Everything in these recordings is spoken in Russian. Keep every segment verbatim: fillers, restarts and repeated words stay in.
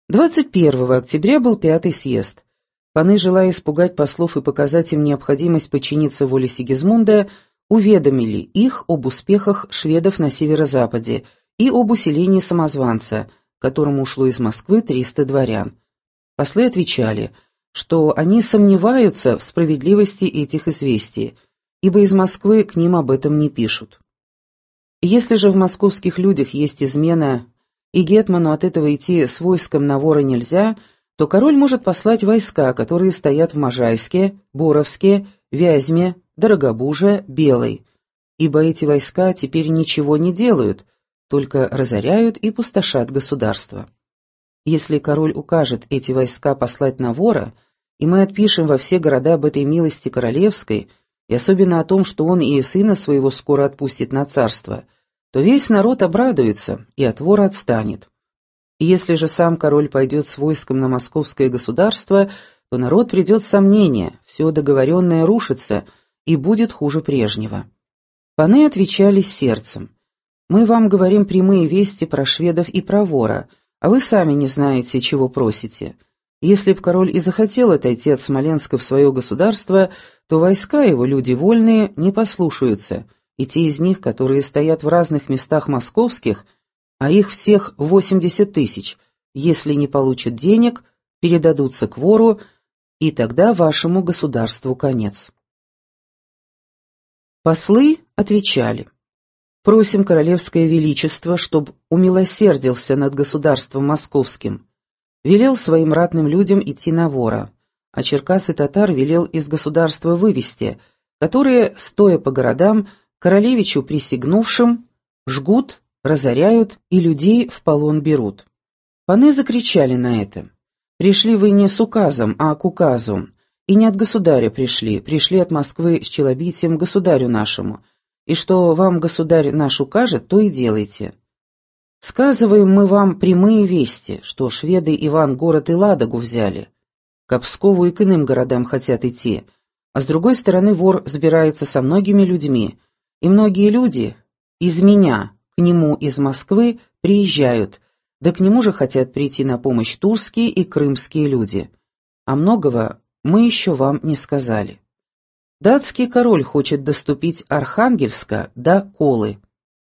двадцать первого октября был пятый съезд. Паны, желая испугать послов и показать им необходимость подчиниться воле Сигизмунда, уведомили их об успехах шведов на северо-западе и об усилении самозванца, которому ушло из Москвы триста дворян. Послы отвечали, что они сомневаются в справедливости этих известий, ибо из Москвы к ним об этом не пишут. Если же в московских людях есть измена, и гетману от этого идти с войском на Вора нельзя, то король может послать войска, которые стоят в Можайске, Боровске, Вязьме, Дорогобуже, Белой, ибо эти войска теперь ничего не делают, только разоряют и пустошат государство. Если король укажет эти войска послать на Вора, и мы отпишем во все города об этой милости королевской, и особенно о том, что он и сына своего скоро отпустит на царство, то весь народ обрадуется и от вора отстанет. И если же сам король пойдет с войском на московское государство, то народ придет в сомнение, все договоренное рушится и будет хуже прежнего. Паны отвечали с сердцем: «Мы вам говорим прямые вести про шведов и про вора, а вы сами не знаете, чего просите. Если б король и захотел отойти от Смоленска в свое государство, то войска его, люди вольные, не послушаются, и те из них, которые стоят в разных местах московских, а их всех восемьдесят тысяч, если не получат денег, передадутся к вору, и тогда вашему государству конец». Послы отвечали: «Просим королевское величество, чтоб умилосердился над государством московским, велел своим ратным людям идти на Вора, а черкас и татар велел из государства вывести, которые, стоя по городам, королевичу присягнувшим, жгут, разоряют и людей в полон берут». Паны закричали на это: «Пришли вы не с указом, а к указу, и не от государя пришли, пришли от Москвы с челобитием государю нашему, и что вам государь наш укажет, то и делайте. Сказываем мы вам прямые вести, что шведы Иван-город и Ладогу взяли, к Пскову и к иным городам хотят идти, а с другой стороны вор сбирается со многими людьми, и многие люди из меня к нему из Москвы приезжают, да к нему же хотят прийти на помощь тульские и крымские люди. А многого мы еще вам не сказали. Датский король хочет доступить Архангельска до Колы.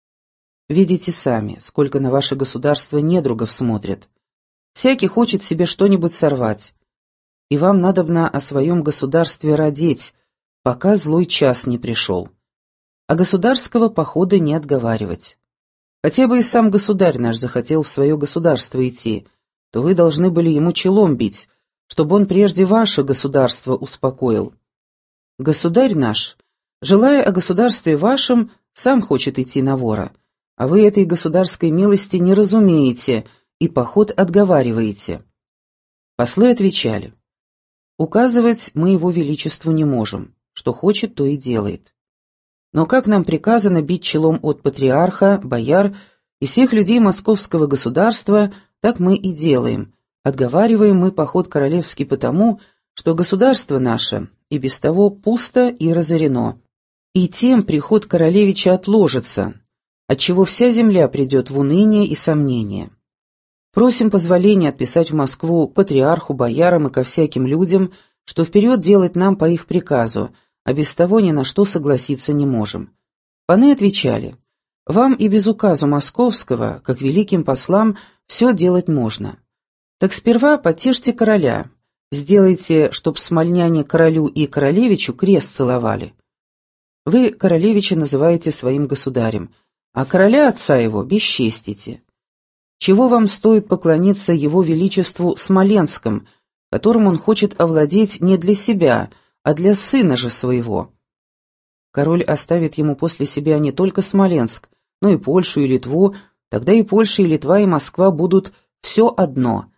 Видите сами, сколько на ваше государство недругов смотрят. Всякий хочет себе что-нибудь сорвать. И вам надобно о своем государстве родить, пока злой час не пришел. А государского похода не отговаривать. Хотя бы и сам государь наш захотел в свое государство идти, то вы должны были ему челом бить, чтобы он прежде ваше государство успокоил. Государь наш, желая о государстве вашем, сам хочет идти на Вора, а вы этой государской милости не разумеете и поход отговариваете». Послы отвечали: «Указывать мы его величеству не можем, что хочет, то и делает. Но как нам приказано бить челом от патриарха, бояр и всех людей московского государства, так мы и делаем. Отговариваем мы поход королевский потому, что государство наше и без того пусто и разорено, и тем приход королевича отложится, отчего вся земля придет в уныние и сомнение. Просим позволения отписать в Москву к патриарху, боярам и ко всяким людям, что вперед делать нам по их приказу, а без того ни на что согласиться не можем». Паны отвечали: «Вам и без указа московского, как великим послам, все делать можно. Так сперва потешьте короля, сделайте, чтоб смольняне королю и королевичу крест целовали. Вы королевича называете своим государем, а короля отца его бесчестите. Чего вам стоит поклониться его величеству Смоленском, которым он хочет овладеть не для себя, а для сына же своего? Король оставит ему после себя не только Смоленск, но и Польшу и Литву, тогда и Польша, и Литва, и Москва будут все одно».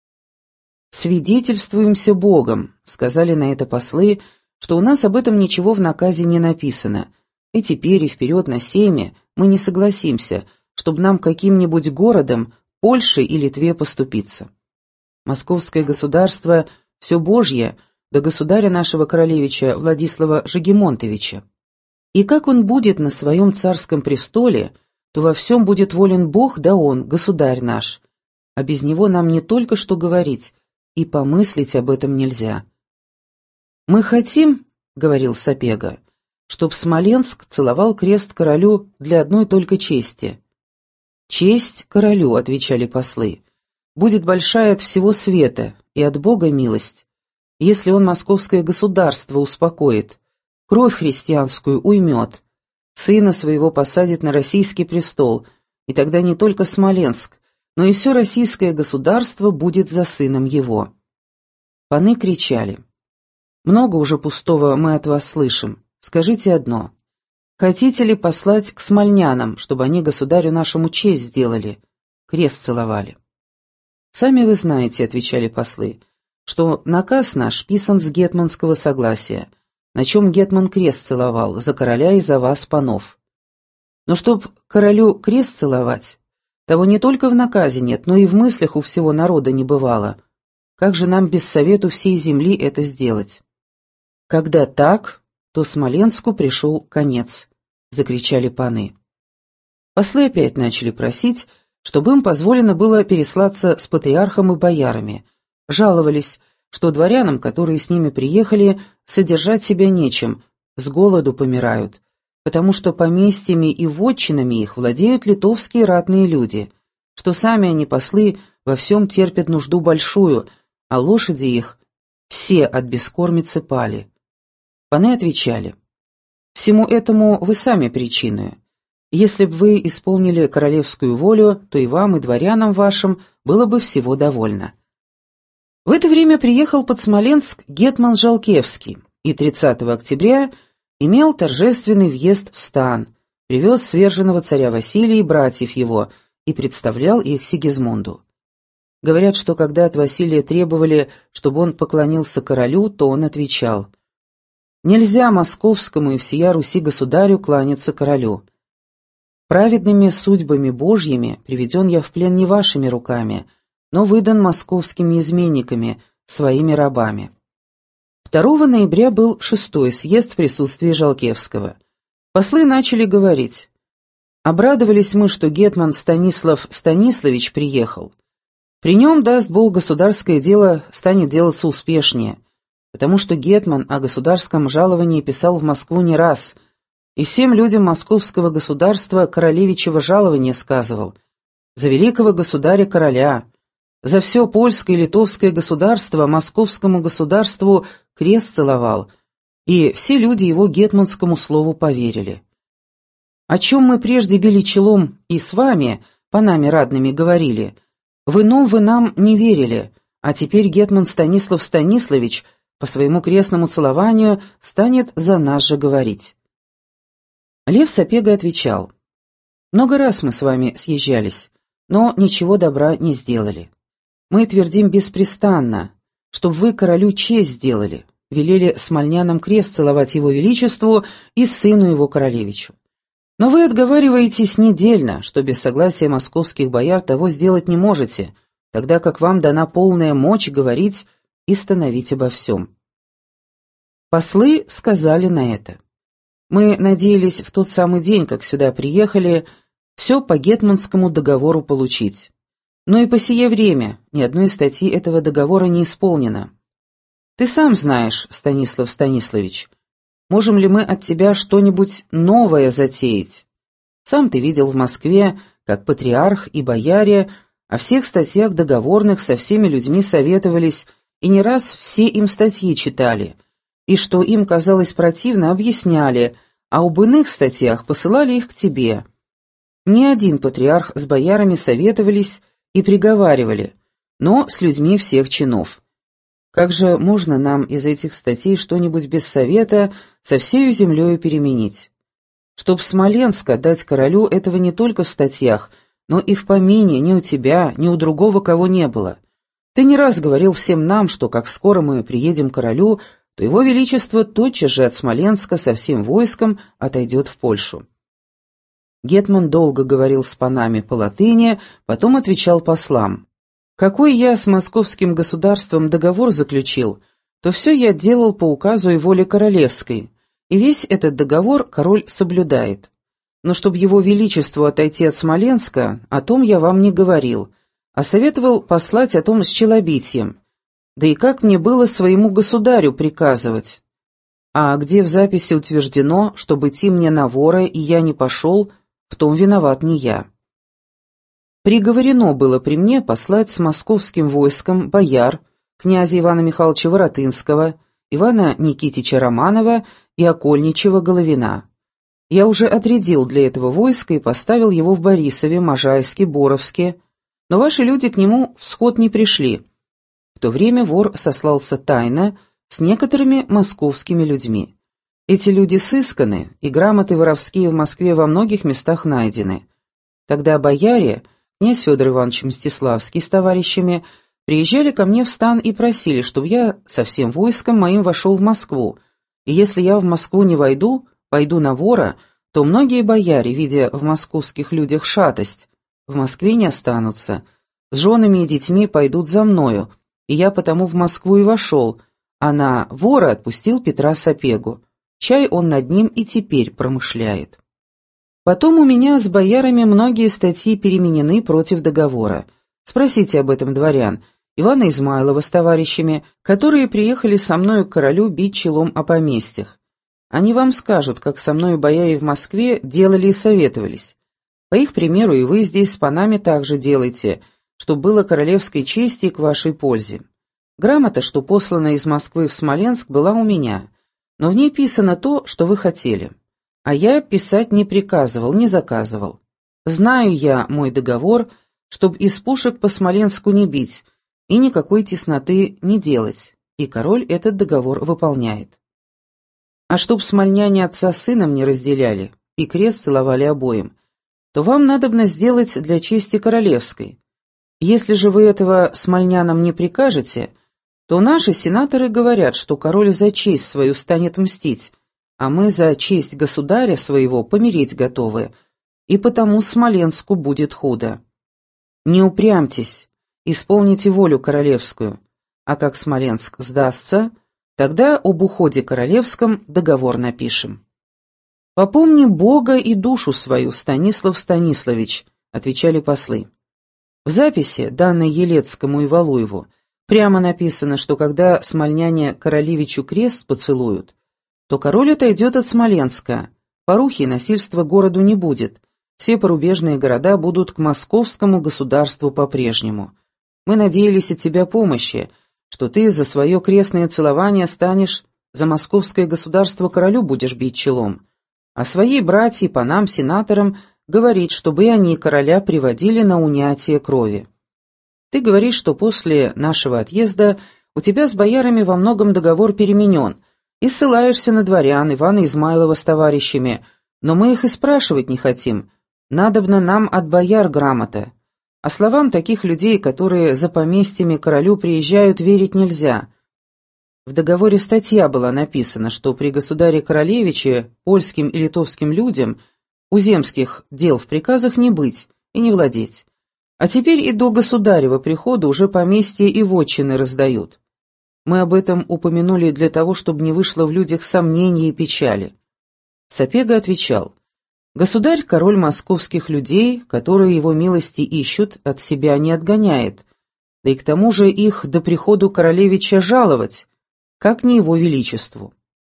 «Свидетельствуемся Богом», — сказали на это послы, «что у нас об этом ничего в наказе не написано, и теперь и вперед на сейме мы не согласимся, чтобы нам каким-нибудь городом, Польше и Литве поступиться. Московское государство — все Божье, до государя нашего королевича Владислава Жегемонтовича. И как он будет на своем царском престоле, то во всем будет волен Бог, да он, государь наш. а без него нам не только что говорить, и помыслить об этом нельзя. «Мы хотим, — говорил Сапега, — чтоб Смоленск целовал крест королю для одной только чести». «Честь королю, — отвечали послы, — будет большая от всего света и от Бога милость, если он московское государство успокоит, кровь христианскую уймет, сына своего посадит на российский престол, и тогда не только Смоленск, но и все российское государство будет за сыном его». Паны кричали: «Много уже пустого мы от вас слышим. Скажите одно. Хотите ли послать к смольнянам, чтобы они государю нашему честь сделали, крест целовали?» «Сами вы знаете, — отвечали послы, — что наказ наш писан с гетманского согласия, на чем гетман крест целовал за короля и за вас, панов. Но чтоб королю крест целовать, того не только в наказе нет, но и в мыслях у всего народа не бывало. Как же нам без совету всей земли это сделать?» «Когда так, то Смоленску пришел конец», — закричали паны. Послы опять начали просить, чтобы им позволено было переслаться с патриархом и боярами. Жаловались, что дворянам, которые с ними приехали, содержать себя нечем, с голоду помирают, потому что поместьями и вотчинами их владеют литовские ратные люди, что сами они, послы, во всем терпят нужду большую, а лошади их все от бескормицы пали. Паны отвечали: «Всему этому вы сами причиною. Если бы вы исполнили королевскую волю, то и вам, и дворянам вашим было бы всего довольно». В это время приехал под Смоленск гетман Жалкевский и тридцатого октября имел торжественный въезд в стан, привез сверженного царя Василия и братьев его и представлял их Сигизмунду. Говорят, что когда от Василия требовали, чтобы он поклонился королю, то он отвечал: «Нельзя московскому и всея Руси государю кланяться королю. Праведными судьбами Божьими приведен я в плен не вашими руками, но выдан московскими изменниками, своими рабами». второго ноября был шестой съезд в присутствии Жалкевского. Послы начали говорить: «Обрадовались мы, что гетман Станислав Станиславич приехал. При нем, даст Бог, государское дело станет делаться успешнее, потому что гетман о государском жаловании писал в Москву не раз, и всем людям московского государства королевичево жалование сказывал, за великого государя-короля, за все польское и литовское государство московскому государству крест целовал, и все люди его гетманскому слову поверили. О чем мы прежде били челом и с вами, панами радными, говорили, в ином вы нам не верили, а теперь гетман Станислав Станиславич по своему крестному целованию станет за нас же говорить». Лев Сапега отвечал: «Много раз мы с вами съезжались, но ничего добра не сделали. Мы твердим беспрестанно, чтоб вы королю честь сделали, велели смольнянам крест целовать его величеству и сыну его королевичу. Но вы отговариваетесь недельно, что без согласия московских бояр того сделать не можете, тогда как вам дана полная мочь говорить и становить обо всем». Послы сказали на это: «Мы надеялись в тот самый день, как сюда приехали, все по гетманскому договору получить. Но и по сие время ни одной статьи этого договора не исполнено. Ты сам знаешь, Станислав Станиславич, можем ли мы от тебя что-нибудь новое затеять? Сам ты видел в Москве, как патриарх и бояре о всех статьях договорных со всеми людьми советовались, и не раз все им статьи читали, и что им казалось противно, объясняли, а об иных статьях посылали их к тебе. Ни один патриарх с боярами советовались и приговаривали, но с людьми всех чинов. Как же можно нам из этих статей что-нибудь без совета со всею землею переменить? Чтоб Смоленск отдать королю, этого не только в статьях, но и в помине ни у тебя, ни у другого кого не было. Ты не раз говорил всем нам, что как скоро мы приедем к королю, то его величество тотчас же от Смоленска со всем войском отойдет в Польшу». Гетман долго говорил с панами по латыни, потом отвечал послам: «Какой я с московским государством договор заключил, то все я делал по указу и воле королевской, и весь этот договор король соблюдает. Но чтоб его величеству отойти от Смоленска, о том я вам не говорил, а советовал послать о том с челобитием. Да и как мне было своему государю приказывать? А где в записи утверждено, чтобы идти мне на вора, и я не пошел, в том виноват не я. Приговорено было при мне послать с московским войском бояр, князя Ивана Михайловича Воротынского, Ивана Никитича Романова и окольничего Головина. Я уже отрядил для этого войска и поставил его в Борисове, Можайске, Боровске, но ваши люди к нему в сход не пришли. В то время вор сослался тайно с некоторыми московскими людьми. Эти люди сысканы, и грамоты воровские в Москве во многих местах найдены. Тогда бояре, князь Федор Иванович Мстиславский с товарищами, приезжали ко мне в стан и просили, чтобы я со всем войском моим вошел в Москву, и если я в Москву не войду, пойду на вора, то многие бояре, видя в московских людях шатость, в Москве не останутся, с женами и детьми пойдут за мною, и я потому в Москву и вошел, а на вора отпустил Петра Сапегу. Чай он над ним и теперь промышляет. Потом у меня с боярами многие статьи переменены против договора. Спросите об этом дворян, Ивана Измайлова с товарищами, которые приехали со мною к королю бить челом о поместьях. Они вам скажут, как со мною бояре в Москве делали и советовались. По их примеру и вы здесь с панами также делайте, чтобы было королевской чести и к вашей пользе. Грамота, что послана из Москвы в Смоленск, была у меня, но в ней писано то, что вы хотели. А я писать не приказывал, не заказывал. Знаю я мой договор, чтоб из пушек по Смоленску не бить и никакой тесноты не делать, и король этот договор выполняет. А чтоб смольняне отца с сыном не разделяли и крест целовали обоим, то вам надобно сделать для чести королевской. Если же вы этого смольнянам не прикажете, то наши сенаторы говорят, что король за честь свою станет мстить, а мы за честь государя своего помереть готовы, и потому Смоленску будет худо. Не упрямьтесь, исполните волю королевскую, а как Смоленск сдастся, тогда об уходе королевском договор напишем. «Попомни Бога и душу свою, Станислав Станиславич», — отвечали послы. В записи, данной Елецкому и Валуеву, прямо написано, что когда смольняне королевичу крест поцелуют, то король отойдет от Смоленска, порухи и насильства городу не будет, все порубежные города будут к московскому государству по-прежнему. Мы надеялись от тебя помощи, что ты за свое крестное целование станешь, за московское государство королю будешь бить челом, а своей братьи, панам, сенаторам говорить, чтобы и они короля приводили на унятие крови. Ты говоришь, что после нашего отъезда у тебя с боярами во многом договор переменен, и ссылаешься на дворян Ивана Измайлова с товарищами, но мы их и спрашивать не хотим, надобно нам от бояр грамота. А словам таких людей, которые за поместьями королю приезжают, верить нельзя. В договоре статья была написана, что при государе-королевиче польским и литовским людям уземских дел в приказах не быть и не владеть. А теперь и до государева прихода уже поместья и вотчины раздают. Мы об этом упомянули для того, чтобы не вышло в людях сомнений и печали. Сапега отвечал: «Государь, король московских людей, которые его милости ищут, от себя не отгоняет, да и к тому же их до приходу королевича жаловать, как не его величеству».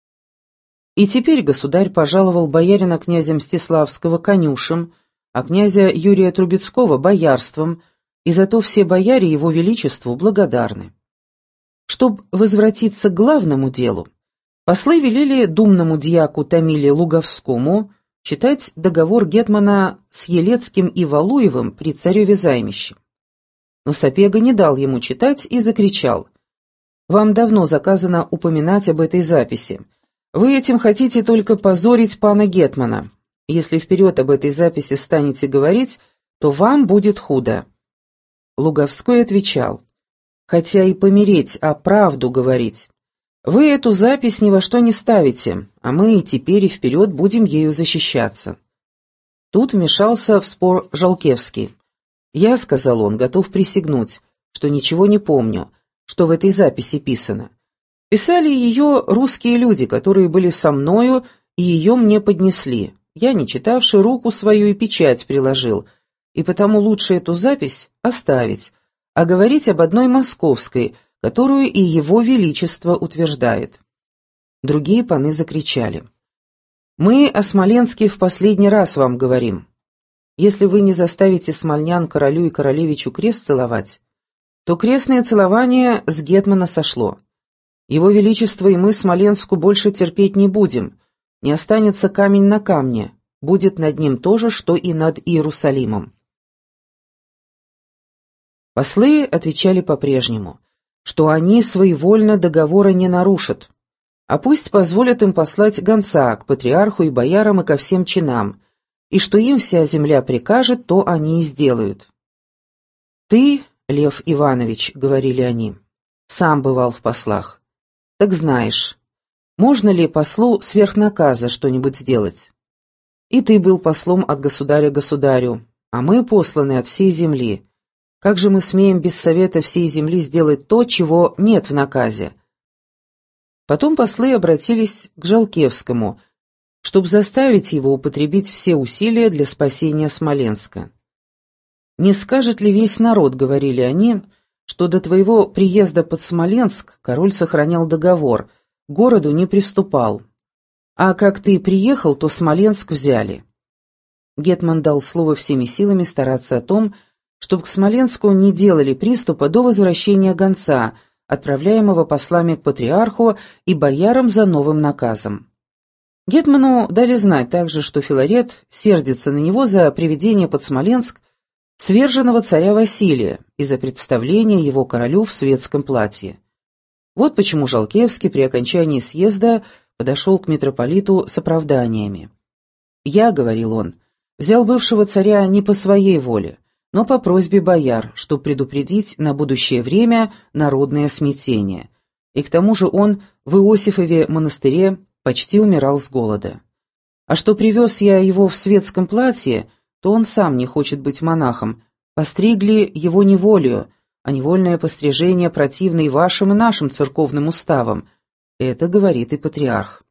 И теперь государь пожаловал боярина князя Мстиславского конюшем, а князя Юрия Трубецкого боярством, и зато все бояре его величеству благодарны. Чтоб возвратиться к главному делу, послы велели думному дьяку Томиле Луговскому читать договор гетмана с Елецким и Валуевым при цареве Займище. Но Сапега не дал ему читать и закричал: «Вам давно заказано упоминать об этой записи. Вы этим хотите только позорить пана гетмана. Если вперед об этой записи станете говорить, то вам будет худо». Луговской отвечал: «Хотя и помереть, а правду говорить. Вы эту запись ни во что не ставите, а мы и теперь и вперед будем ею защищаться». Тут вмешался в спор Жалкевский. «Я, — сказал он, — готов присягнуть, что ничего не помню, что в этой записи писано. Писали ее русские люди, которые были со мною, и ее мне поднесли. Я, не читавший, руку свою и печать приложил, и потому лучше эту запись оставить, а говорить об одной московской, которую и его величество утверждает». Другие паны закричали: «Мы о Смоленске в последний раз вам говорим. Если вы не заставите смольнян королю и королевичу крест целовать, то крестное целование с гетмана сошло. Его величество и мы Смоленску больше терпеть не будем, не останется камень на камне, будет над ним то же, что и над Иерусалимом». Послы отвечали по-прежнему, что они своевольно договора не нарушат, а пусть позволят им послать гонца к патриарху и боярам и ко всем чинам, и что им вся земля прикажет, то они и сделают. «Ты, Лев Иванович, — говорили они, — сам бывал в послах, так знаешь, можно ли послу сверх наказа что-нибудь сделать? И ты был послом от государя государю, а мы посланы от всей земли. Как же мы смеем без совета всей земли сделать то, чего нет в наказе?» Потом послы обратились к Жалкевскому, чтобы заставить его употребить все усилия для спасения Смоленска. «Не скажет ли весь народ, — говорили они, — что до твоего приезда под Смоленск король сохранял договор, к городу не приступал, а как ты приехал, то Смоленск взяли?» Гетман дал слово всеми силами стараться о том, чтобы к Смоленску не делали приступа до возвращения гонца, отправляемого послами к патриарху и боярам за новым наказом. Гетману дали знать также, что Филарет сердится на него за приведение под Смоленск сверженного царя Василия и за представление его королю в светском платье. Вот почему Жалкевский при окончании съезда подошел к митрополиту с оправданиями. «Я, — говорил он, — взял бывшего царя не по своей воле, но по просьбе бояр, чтобы предупредить на будущее время народное смятение. И к тому же он в Иосифове монастыре почти умирал с голода. А что привез я его в светском платье, то он сам не хочет быть монахом, постригли его неволею, а невольное пострижение противно и вашим, и нашим церковным уставам. Это говорит и патриарх».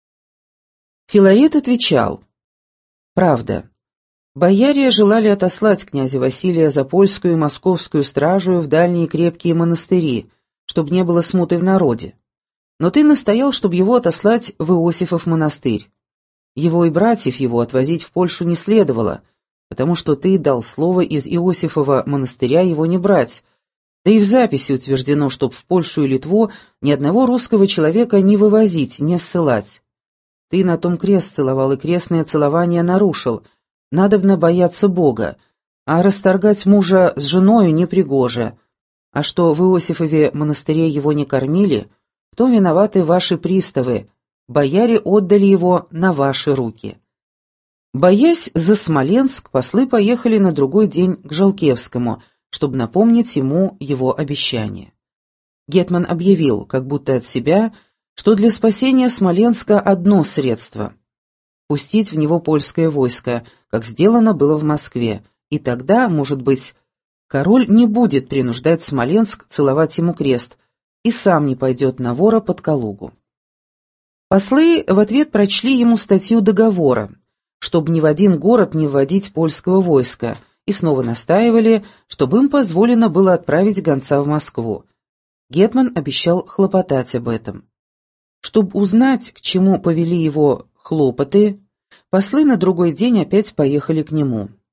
Филарет отвечал: «Правда. Бояре желали отослать князя Василия за польскую и московскую стражу в дальние крепкие монастыри, чтобы не было смуты в народе. Но ты настоял, чтобы его отослать в Иосифов монастырь. Его и братьев его отвозить в Польшу не следовало, потому что ты дал слово из Иосифова монастыря его не брать, да и в записи утверждено, чтоб в Польшу и Литву ни одного русского человека не вывозить, не ссылать. Ты на том крест целовал и крестное целование нарушил, надобно бояться Бога, а расторгать мужа с женою непригоже. А что в Иосифове монастыре его не кормили, в том виноваты ваши приставы, бояре отдали его на ваши руки». Боясь за Смоленск, послы поехали на другой день к Жалкевскому, чтобы напомнить ему его обещание. Гетман объявил, как будто от себя, что для спасения Смоленска одно средство — пустить в него польское войско, как сделано было в Москве, и тогда, может быть, король не будет принуждать Смоленск целовать ему крест и сам не пойдет на вора под Калугу. Послы в ответ прочли ему статью договора, чтобы ни в один город не вводить польского войска, и снова настаивали, чтобы им позволено было отправить гонца в Москву. Гетман обещал хлопотать об этом. Чтобы узнать, к чему повели его хлопоты, послы на другой день опять поехали к нему.